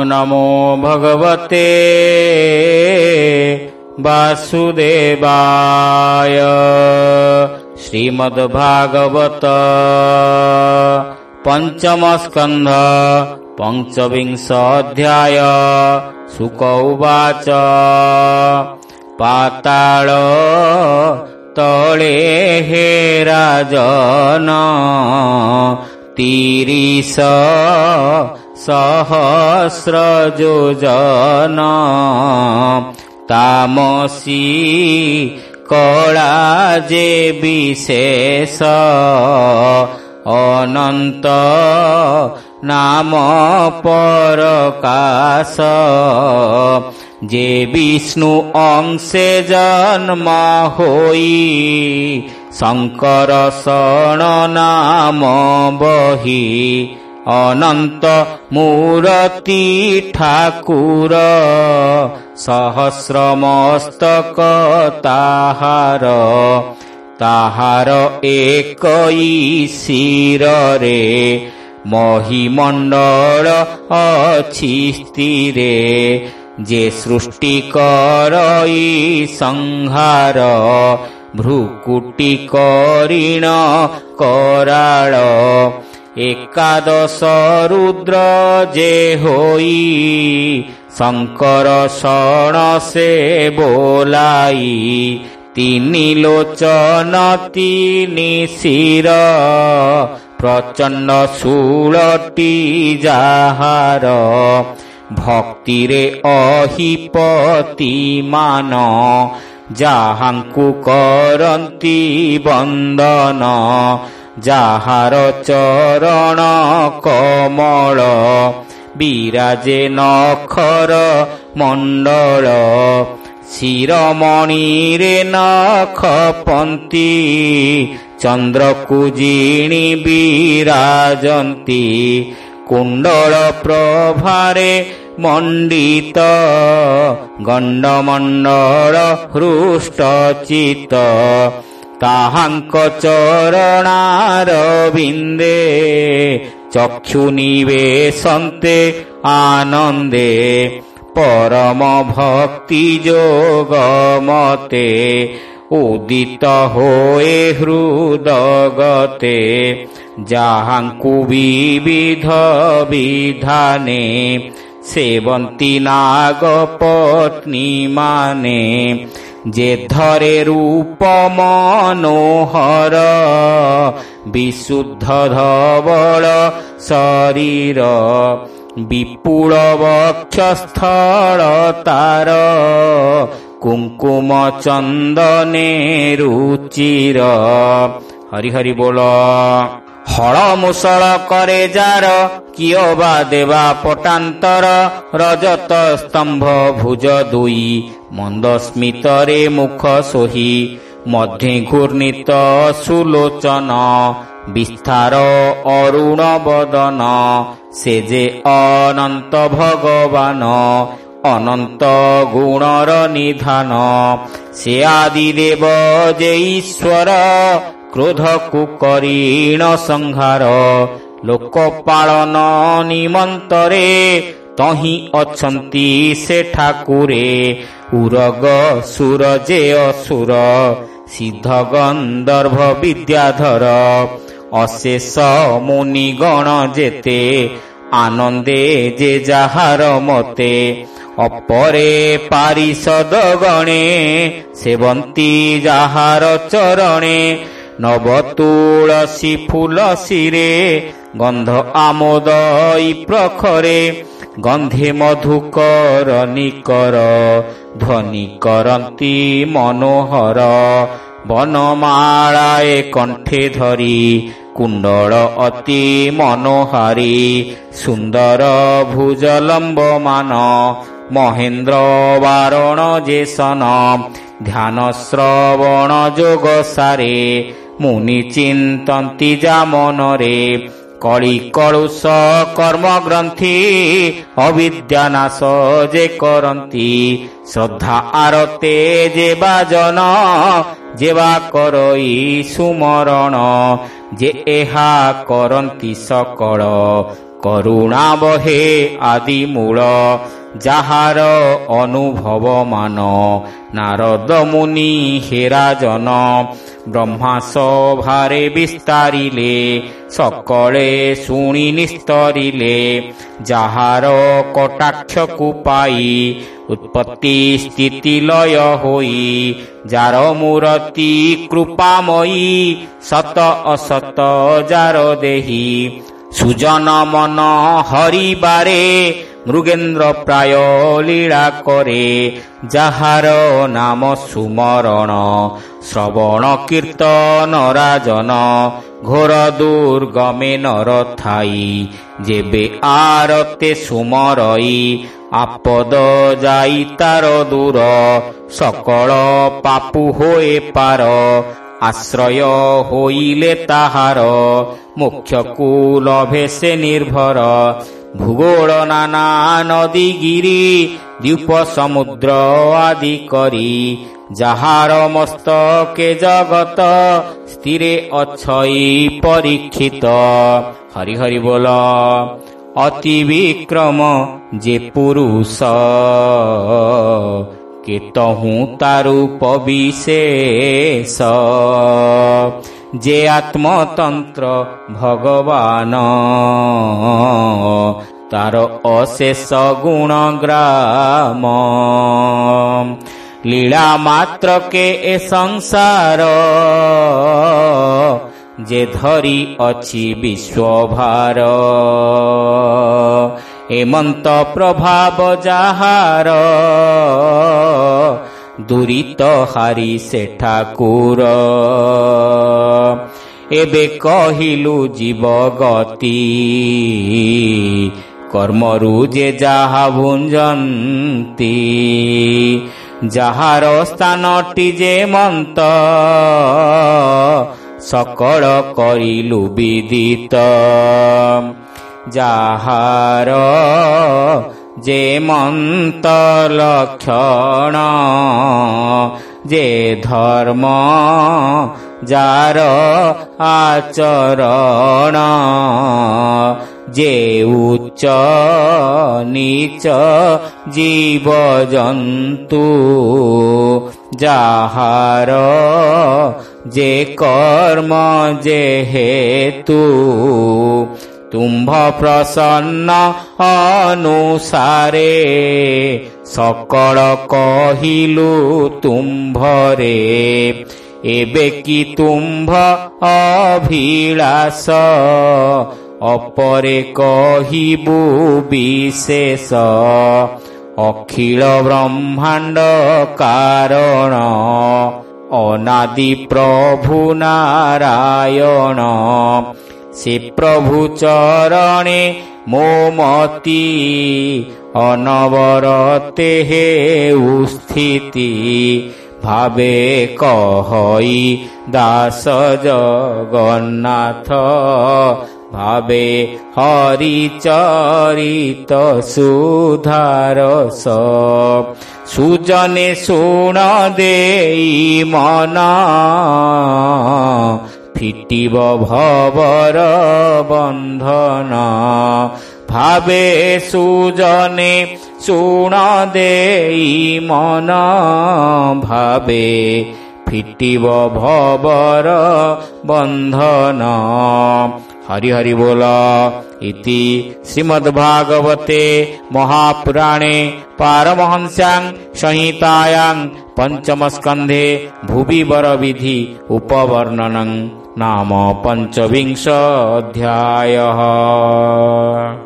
नमो भगवते वासुदेवाय। श्रीमद्भागवत पंचम स्कंध पंचविंश अध्याय। शुक उवाच पाताल तले हे राजन 30 सहस्र योजन तामसी कला जे विशेष अनंत नाम परकाश जे विष्णु अंशे जन्म होई शंकर शरण नाम बही अनंत मूर्ति ठाकुर सहस्र मस्तक ताहार एकई शिर रे महिमंडल अछि स्थिरे जे सृष्टि करई संहार भ्रुकुटी करिण कराळ 11 रुद्र जे होई शंकर शरण से बोलाई 3 लोचन 3 शिर प्रचंड शूलटी जाहार भक्ति रे अहिपति मान जाहांकु करंती वंदन जाहार चरण कमल विराजे नखर मंडल शिरोमणि रे नखपंती चंद्रकु जिणी विराजंती कुंडल प्रभारे मंडित गंडमंडल हृष्टचित ताहांक चरणार बिंदे चक्षु निवेशन्ते आनंदे परम भक्ति जोग मते उदित होए हृदगते जाहांकु विविध विधाने सेवंती नाग पत्नी माने जे धरे रूप मनोहर विशुद्ध धवल शरीर विपुल वक्षस्थल तार कुंकुम चंदने रुचिर। हरि हरि बोल। हल मुसळ करे जार कियो बा देवा पटांतर रजत स्तंभ भुज 2 मंद स्मितरे मुख सोही मध्ये घूर्णित सुलोचन विस्तार अरुण बदन से जे अनंत भगवान अनंत गुणर निधान से आदि देव जे ईश्वर क्रोध कुकरीण संहार लोकपालन निमंतरे तही अछंती से ठाकुरे उरग सुर जे असुर सिद्ध गंधर्व विद्याधर अशेष मुनिगण जेते आनंदे जे जाहार मते अपरे पारिषद गणे सेवंती जाहार चरणे नव तुलसी फूल शिरे गंध आमोदई प्रखरे गंधे मधुकर निकर ध्वनि करंती मनोहर वनमालाए कंठे धरी कुंडल अति मनोहारी सुंदर भुजलंब मान महेंद्र वारण जेसन ध्यान श्रवण जोग सारे मुनि चिंतन्ति जामनरे कଳି कलुष कर्म ग्रंथि अविद्यानाश जे करंती श्रद्धा आरते जे बाजन जेवा करई सुमरण जे एहा करंती सकल କରୁଣା ବହେ ଆଦି ମୂଳ ଯାହାର ଅନୁଭବ ମାନ। ନାରଦ ମୁନି ହେରାଜନ ବ୍ରହ୍ମା ସଭାରେ ବିସ୍ତାରିଲେ, ସକଳେ ଶୁଣି ନିସ୍ତରିଲେ। ଯାହାର କଟାକ୍ଷକୁ ପାଇ ଉତ୍ପତ୍ତି ସ୍ଥିତି ଲୟ ହୋଇ, ଯାର ମୂରତି କୃପାମୟୀ ସତ ଅସତ ଯାର ଦେହି। ସୁଜନ ମନ ହରିବାରେ ମୃଗେନ୍ଦ୍ର ପ୍ରାୟ ଲୀଳା କରେ, ଯାହାର ନାମ ସୁମରଣ ଶ୍ରବଣ କୀର୍ତ୍ତନ ରାଜନ। ଘୋର ଦୁର୍ଗମେ ନର ଥାଇ ଯେବେ ଆରତେ ସୁମରଇ, ଆପଦ ଯାଇ ତାର ଦୂର ସକଳ ପାପୁ ହୋଏ ପାର। ଆଶ୍ରୟ ହୋଇଲେ ତାହାର ମୋକ୍ଷକୁ ଲଭେ ସେ ନିର୍ଭର। ଭୂଗୋଳ ନାନା ନଦୀ ଗିରି ଦ୍ୱୀପ ସମୁଦ୍ର ଆଦି କରି, ଯାହାର ମସ୍ତକେ ଜଗତ ସ୍ଥିରେ ଅଛଇ ପରୀକ୍ଷିତ। ହରି ହରି ବୋଲ। ଅତି ବିକ୍ରମ ଯେ ପୁରୁଷ, କେତହୁଁ ତାରୂପ ବିଶେଷ। ଯେ ଆତ୍ମତନ୍ତ୍ର ଭଗବାନ, ତାର ଅଶେଷ ଗୁଣଗ୍ରାମ। ଲୀଳା ମାତ୍ରକେ ଏ ସଂସାର, ଯେ ଧରି ଅଛି ବିଶ୍ୱଭାର। ଏମନ୍ତ ପ୍ରଭାବ ଯାହାର, ଦୁରିତ ହାରି ସେ ଠାକୁର। ଏବେ କହିଲୁ ଜୀବ ଗତି, କର୍ମରୁ ଯେ ଯାହା ଭୁଞ୍ଜନ୍ତି। ଯାହାର ସ୍ଥାନଟି ଯେ ମନ୍ତ, ସକଳ କରିଲୁ ବିଦିତ। ଯାହାର ଯେ ମନ୍ତ ଲକ୍ଷଣ, ଯେ ଧର୍ମ ଯାର ଆଚରଣ। ଯେ ଉଚ୍ଚ ନୀଚ ଜୀବ ଜନ୍ତୁ, ଯାହାର ଯେ କର୍ମ ଯେ ହେତୁ। ତୁମ୍ଭ ପ୍ରସନ୍ନ ଅନୁସାରେ, ସକଳ କହିଲୁ ତୁମ୍ଭରେ। ଏବେ କି ତୁମ୍ଭ ଅଭିଳାଷ, ଅପରେ କହିବୁ ବିଶେଷ। ଅଖିଳ ବ୍ରହ୍ମାଣ୍ଡ କାରଣ, ଅନାଦି ପ୍ରଭୁ ନାରାୟଣ। ସେ ପ୍ରଭୁ ଚରଣେ ମୋ ମତି, ଅନବରତେ ହେଉ ସ୍ଥିତି। ଭାବେ କହଇ ଦାସ ଜଗନ୍ନାଥ, ଭାବେ ହରିଚରିତ ସୁଧାରସ। ସୁଜନେ ଶୁଣ ଦେଇ ମନ, ଫିଟିବ ଭବର ବନ୍ଧନ। ଭାବେ ସୁଜନେ ଶୁଣ ଦେଇ ମନ, ଭାବେ ଫିଟିବ ଭବର ବନ୍ଧନ। ହରି ହରି ବୋଲ। ଇତି ଶ୍ରୀମଦ୍ଭାଗବତେ ମହାପୁରାଣେ ପାରମହଂସ୍ୟାଂ ସଂହିତାୟାଂ ପଞ୍ଚମ ସ୍କନ୍ଧେ ଭୁବି ବର ବିଧି ଉପବର୍ଣ୍ଣନଂ ନାମ ପଞ୍ଚବିଂଶ ଅଧ୍ୟାୟः।